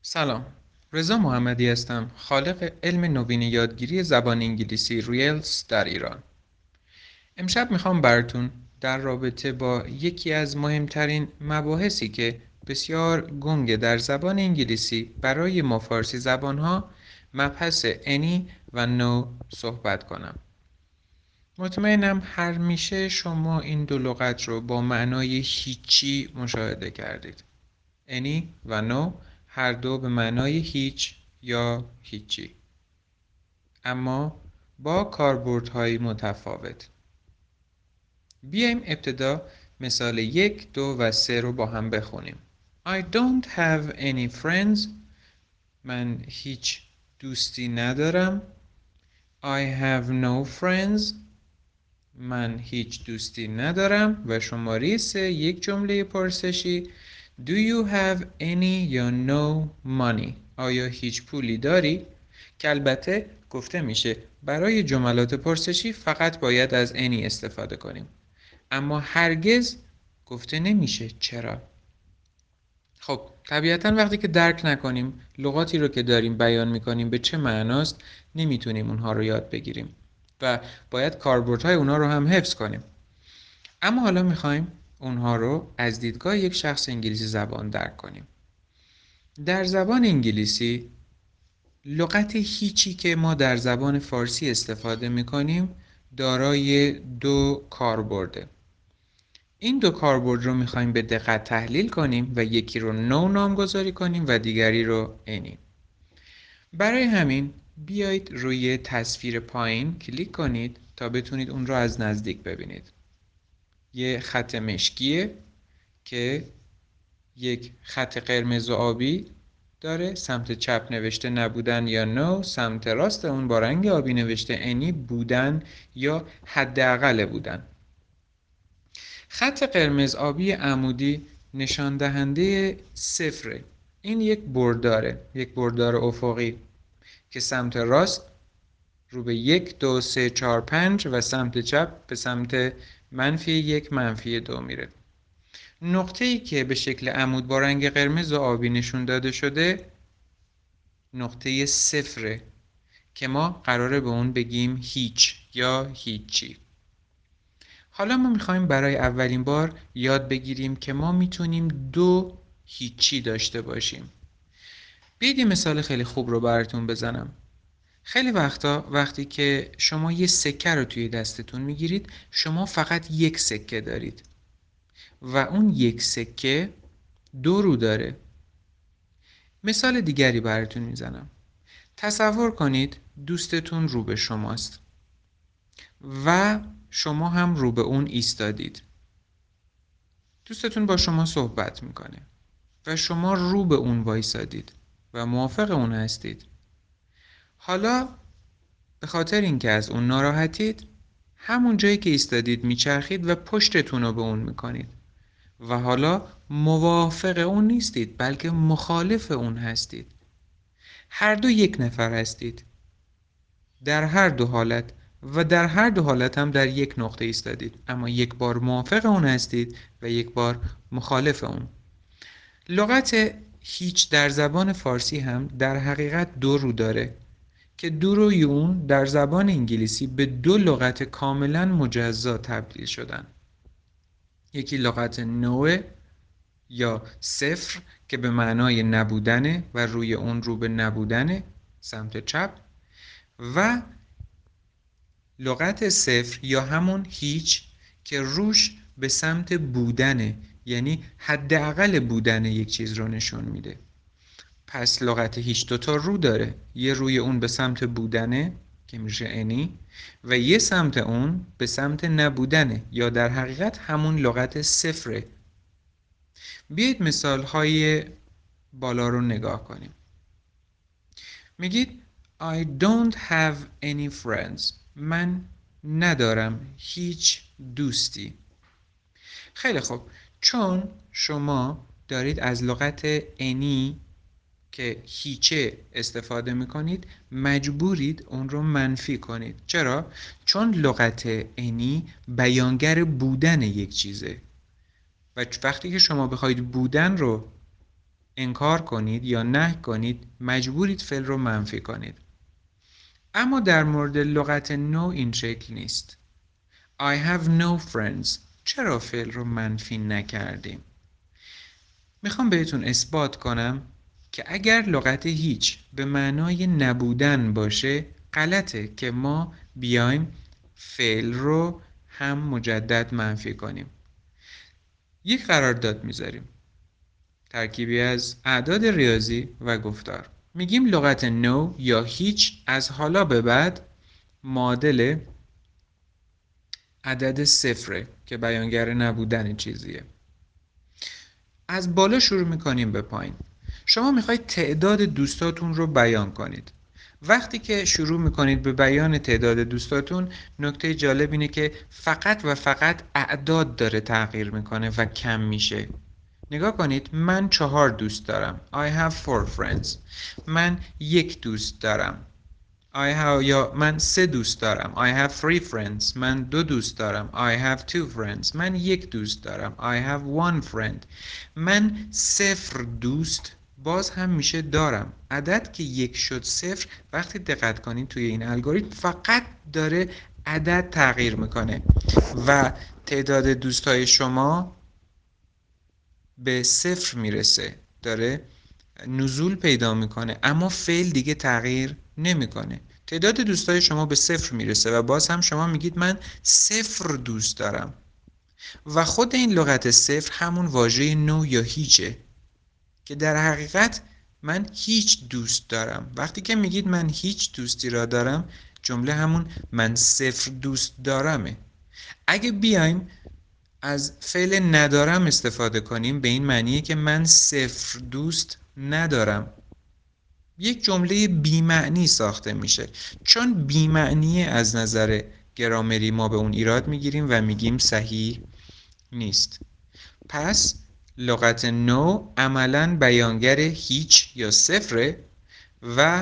سلام، رضا محمدی هستم، خالق علم نوین یادگیری زبان انگلیسی ریلز در ایران. امشب میخوام براتون در رابطه با یکی از مهمترین مباحثی که بسیار گنگه در زبان انگلیسی برای ما فارسی زبانها، مبحث any و no صحبت کنم. مطمئنم همیشه شما این دو لغت رو با معنای هیچی مشاهده کردید. any و no هر دو به معنای هیچ یا هیچی، اما با کاربردهای متفاوت. بیایم ابتدا مثال 1، 2 و 3 رو با هم بخونیم. I don't have any friends. من هیچ دوستی ندارم. I have no friends. من هیچ دوستی ندارم. و شماره 3، یک جمله پرسشی. Do you have any یا no money؟ آیا هیچ پولی داری؟ که البته گفته میشه برای جملات پرسشی فقط باید از any استفاده کنیم، اما هرگز گفته نمیشه. چرا؟ خب طبیعتا وقتی که درک نکنیم لغاتی رو که داریم بیان میکنیم به چه معناست، نمیتونیم اونها رو یاد بگیریم و باید کاربردهای اونها رو هم حفظ کنیم. اما حالا میخوایم اونها رو از دیدگاه یک شخص انگلیسی زبان درک کنیم. در زبان انگلیسی لغت هیچی که ما در زبان فارسی استفاده میکنیم دارای دو کاربرده. این دو کاربرد رو میخوایم به دقت تحلیل کنیم و یکی رو نو نامگذاری کنیم و دیگری رو any. برای همین بیایید روی تصویر پایین کلیک کنید تا بتونید اون رو از نزدیک ببینید. یه خط مشکیه که یک خط قرمز و آبی داره. سمت چپ نوشته نبودن یا نو، سمت راست اون با رنگ آبی نوشته any، بودن یا حداقل بودن. خط قرمز آبی عمودی نشان دهنده صفره. این یک برداره، یک بردار افقی که سمت راست رو به 1، 2، 3، 4، 5 و سمت چپ به سمت -1، -2 میره. نقطه‌ای که به شکل عمود با رنگ قرمز و آبی نشون داده شده نقطه صفره که ما قراره به اون بگیم هیچ یا هیچی. حالا ما میخوایم برای اولین بار یاد بگیریم که ما میتونیم دو هیچی داشته باشیم. بیایید یه مثال خیلی خوب رو براتون بزنم. خیلی وقتا وقتی که شما یه سکه رو توی دستتون میگیرید، شما فقط یک سکه دارید و اون یک سکه دو رو داره. مثال دیگری براتون میزنم. تصور کنید دوستتون رو به شماست و شما هم رو به اون ایستادید. دوستتون با شما صحبت میکنه و شما رو به اون وایسادید و موافق اون هستید. حالا به خاطر اینکه از اون ناراحتید، همون جایی که ایستادید میچرخید و پشتتون رو به اون میکنید و حالا موافق اون نیستید بلکه مخالف اون هستید. هر دو یک نفر هستید در هر دو حالت و در هر دو حالت هم در یک نقطه ایستادید، اما یک بار موافق اون هستید و یک بار مخالف اون. لغت هیچ در زبان فارسی هم در حقیقت دو رو داره که دو روی اون در زبان انگلیسی به دو لغت کاملا مجزا تبدیل شدن. یکی لغت نو یا صفر که به معنای نبودنه و روی اون رو به نبودنه سمت چپ، و لغت صفر یا همون هیچ که روش به سمت بودنه، یعنی حداقل بودن یک چیز رو نشون میده. پس لغت هیچ دوتا رو داره، یه روی اون به سمت بودنه که میشه انی و یه سمت اون به سمت نبودنه یا در حقیقت همون لغت صفره. بیایید مثال های بالا رو نگاه کنیم. میگید I don't have any friends. من ندارم هیچ دوستی. خیلی خوب، چون شما دارید از لغت any که هیچه استفاده میکنید مجبورید اون رو منفی کنید. چرا؟ چون لغت any بیانگر بودن یک چیزه و وقتی که شما بخواید بودن رو انکار کنید یا نهی کنید مجبورید فعل رو منفی کنید. اما در مورد لغت no این شکل نیست. I have no friends. چرا فعل رو منفی نکردیم؟ میخوام بهتون اثبات کنم که اگر لغت هیچ به معنای نبودن باشه غلطه که ما بیایم فعل رو هم مجدد منفی کنیم. یک قرارداد میذاریم، ترکیبی از اعداد ریاضی و گفتار. میگیم لغت no یا هیچ از حالا به بعد معادل عدد صفره که بیانگر نبودن چیزیه. از بالا شروع میکنیم به پایین. شما میخواید تعداد دوستاتون رو بیان کنید. وقتی که شروع میکنید به بیان تعداد دوستاتون، نکته جالب اینه که فقط و فقط اعداد داره تغییر میکنه و کم میشه. نگاه کنید، من 4 دوست دارم. I have 4 friends. من 1 دوست دارم. یا من 3 دوست دارم. I have 3 friends. من 2 دوست دارم. I have 2 friends. من 1 دوست دارم. I have 1 friend. من 0 دوست باز هم میشه دارم. عدد که 1 شد 0، وقتی دقت کنید توی این الگوریتم فقط داره عدد تغییر میکنه و تعداد دوستای شما به 0 میرسه، داره نزول پیدا میکنه، اما فعل دیگه تغییر نمیکنه. تعداد دوستای شما به 0 میرسه و باز هم شما میگید من 0 دوست دارم و خود این لغت 0 همون واژه نو یا هیچه که در حقیقت من هیچ دوست دارم. وقتی که میگید من هیچ دوستی را دارم، جمله همون من 0 دوست دارمه. اگه بیایم از فعل ندارم استفاده کنیم به این معنیه که من 0 دوست ندارم. یک جمله بی‌معنی ساخته میشه. چون بی‌معنیه از نظر گرامری ما به اون ایراد میگیریم و میگیم صحیح نیست. پس لغت نو عملاً بیانگر هیچ یا صفره و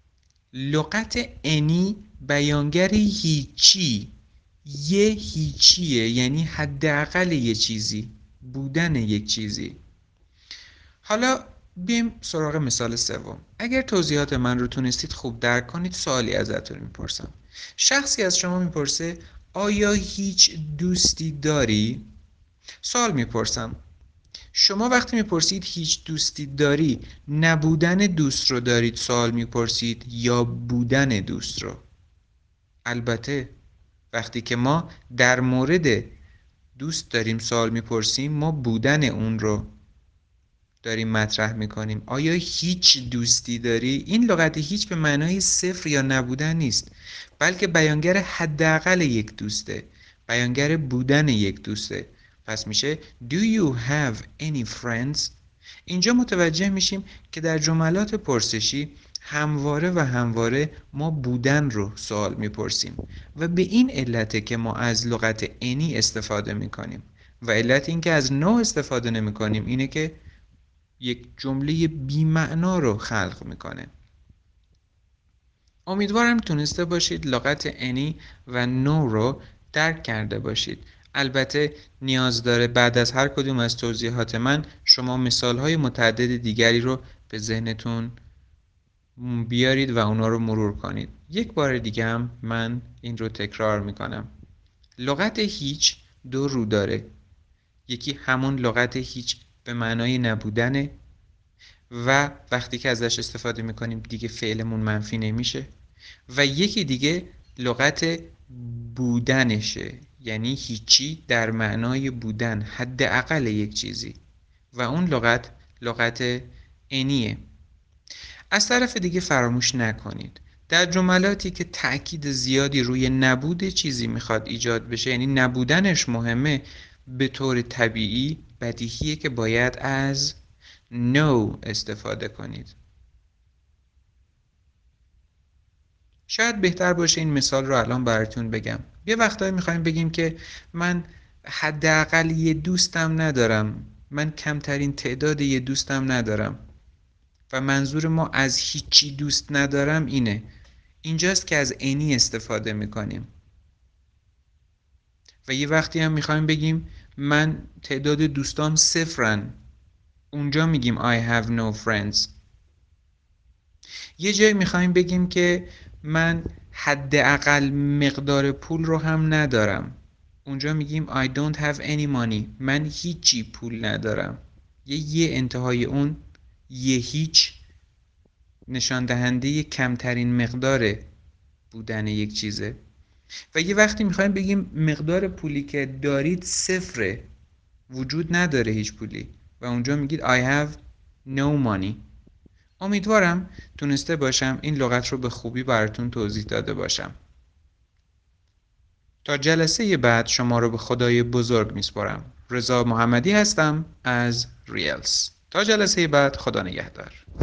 لغت انی بیانگر هیچی، یه هیچیه، یعنی حداقل یه چیزی، بودن یک چیزی. حالا بیم سراغ مثال سوم. اگر توضیحات من رو تونستید خوب درک کنید، سوالی ازتون میپرسم. شخصی از شما میپرسه آیا هیچ دوستی داری؟ سوال میپرسم. شما وقتی میپرسید هیچ دوستی داری، نبودن دوست رو دارید سوال میپرسید یا بودن دوست رو؟ البته وقتی که ما در مورد دوست داریم سوال میپرسیم، ما بودن اون رو داریم مطرح میکنیم. آیا هیچ دوستی داری؟ این لغت هیچ به معنای صفر یا نبودن نیست، بلکه بیانگر حداقل یک دوسته، بیانگر بودن یک دوسته. پس میشه Do you have any friends؟ اینجا متوجه میشیم که در جملات پرسشی همواره و همواره ما بودن رو سوال میپرسیم و به این علته که ما از لغت any استفاده میکنیم و علت این که از no استفاده نمیکنیم اینه که یک جمله بی‌معنا رو خلق میکنه. امیدوارم تونسته باشید لغت any و no رو درک کرده باشید. البته نیاز داره بعد از هر کدوم از توضیحات من شما مثالهای متعدد دیگری رو به ذهنتون بیارید و اونا رو مرور کنید. یک بار دیگه هم من این رو تکرار میکنم. لغت هیچ 2 رو داره. یکی همون لغت هیچ به معنای نبودنه و وقتی که ازش استفاده میکنیم دیگه فعلمون منفی نمیشه، و یکی دیگه لغت بودنشه، یعنی هیچی در معنای بودن، حداقل یک چیزی، و اون لغت انیه. از طرف دیگه فراموش نکنید در جملاتی که تأکید زیادی روی نبود چیزی میخواد ایجاد بشه، یعنی نبودنش مهمه، به طور طبیعی بدیهیه که باید از no استفاده کنید. شاید بهتر باشه این مثال رو الان براتون بگم. یه وقتایی میخوایم بگیم که من حداقل یه دوستم ندارم، من کمترین تعداد یه دوستم ندارم و منظور ما از هیچی دوست ندارم اینه. اینجاست که از any استفاده میکنیم. و یه وقتی هم میخوایم بگیم من تعداد دوستام 0، اونجا میگیم I have no friends. یه جایی میخوایم بگیم که من حداقل مقدار پول رو هم ندارم. اونجا میگیم I don't have any money. من هیچی پول ندارم. یه انتهای اون یه هیچ نشان دهنده کمترین مقدار بودن یک چیزه. و یه وقتی میخوایم بگیم مقدار پولی که دارید صفره، وجود نداره هیچ پولی، و اونجا میگید I have no money. امیدوارم تونسته باشم این لغت رو به خوبی براتون توضیح داده باشم. تا جلسه بعد شما رو به خدای بزرگ میسپارم. رضا محمدی هستم از ریلز. تا جلسه بعد، خدا نگهدار.